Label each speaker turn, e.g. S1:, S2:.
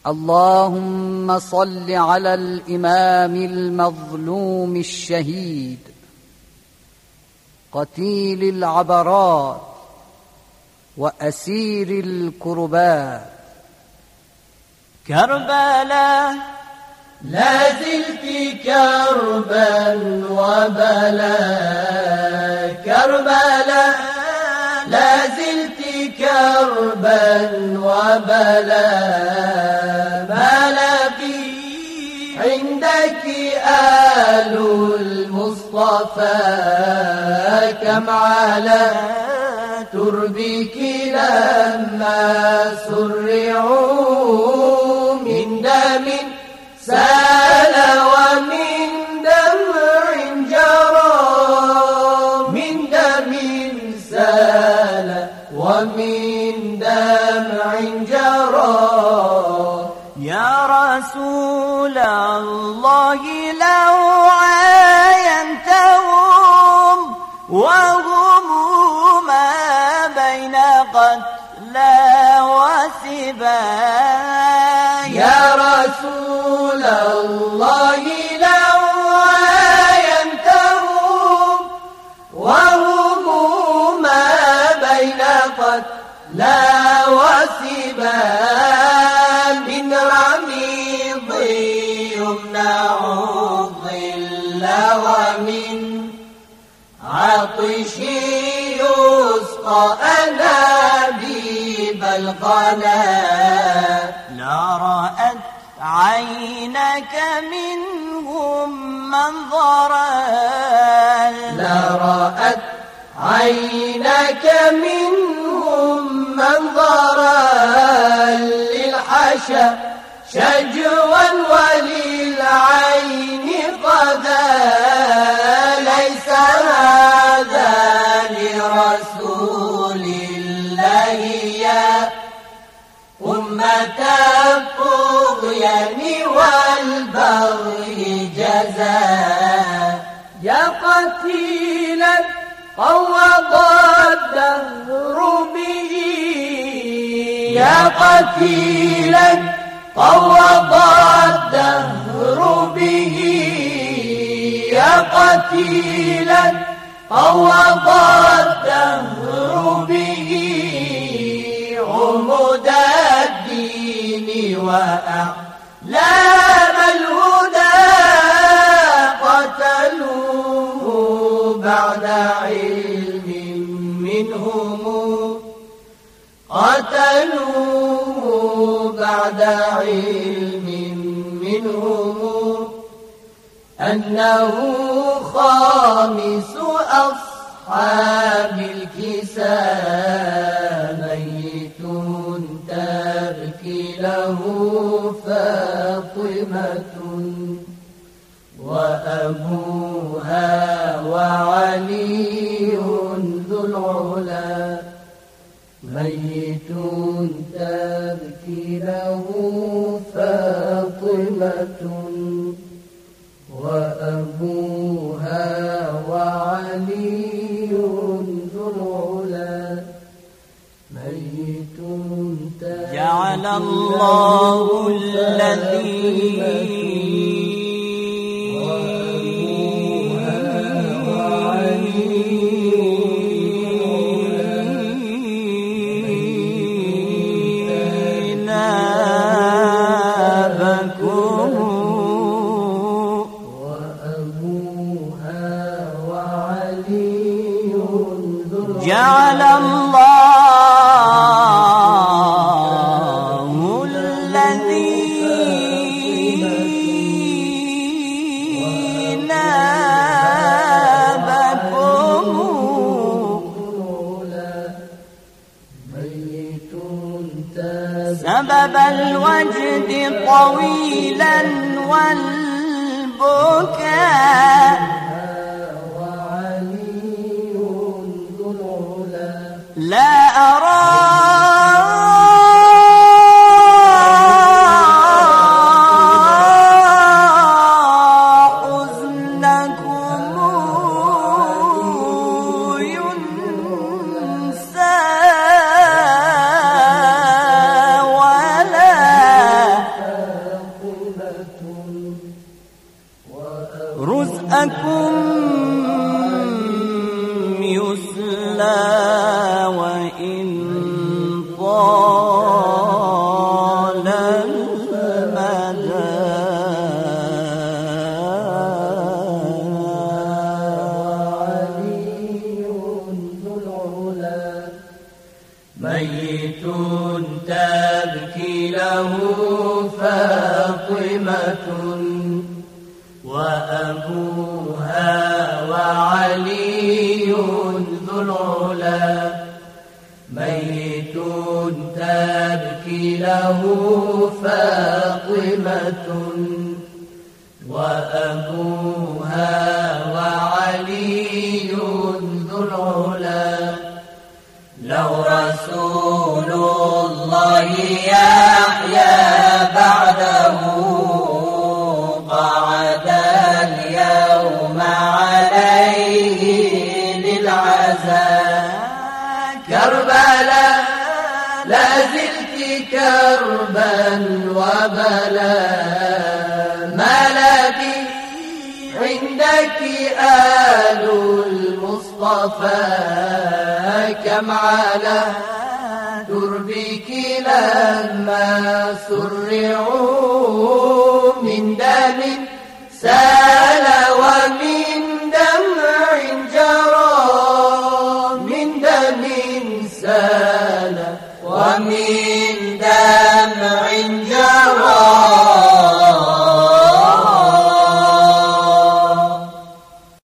S1: اللهم صل على الإمام المظلوم الشهيد قتيل العبرات وأسير الكربات.
S2: كربلاء
S3: لا زلت كربا وبلاء، كربلاء لا زلت كربا وبلاء، ما لقي عندك آل المصطفى، كم على تربك لما سرعوا من دم سال ومن دمع جرى، من دم سال ومن دمع جرى.
S2: يا رسول الله لو عاينتهم وهم ما بين قتلى وسبايا،
S3: يا رسول الله لو عاينتهم وهم ما بين قتلى وسبايا، من رميض يمنع الظل ومن عطش يسقى أنابيب القناة.
S2: لا رأت عينك منهم منظرا،
S3: لا رأت عينك منهم منظرا، للحشا شجوا وللعين قذا، ليس هذا لرسول الله يا أمة الطغيان والبغي جزاء. يا قتيلا قوض الدهر به، يا قتيلا قوض الدهر به، يا قتيلا قوض الدهر به، عمود الدين وأعلام الهدى، قتلوه بعد علم منهم، قتلوه بعد علم منهم، أنه خامس أصحاب الكساء، ميت تبكي له فاطمة وأبوها وعلي ذو العلا، ميت تبكي له فاطمة وأبوها وعلي ذو العلا، ميت
S2: جعل الله الذي جعل الله الذين نابكم سبب الوجد طويلا والبكاء، لا أرى أذنكم ينسى ولا لكم يسلى وإن طال المدى
S3: ميت تبكي له فاطمة وأبوها وعلي ذو العلا ميت تبكي له فاطمة وأبوها وعلي ذو العلا لو رسول الله يحيى بعده قعد اليوم عليه للعزاء كربلاء لا زلت كربا وبلاء ما لدي عندك آل المصطفى كم على دربك لما سرعوا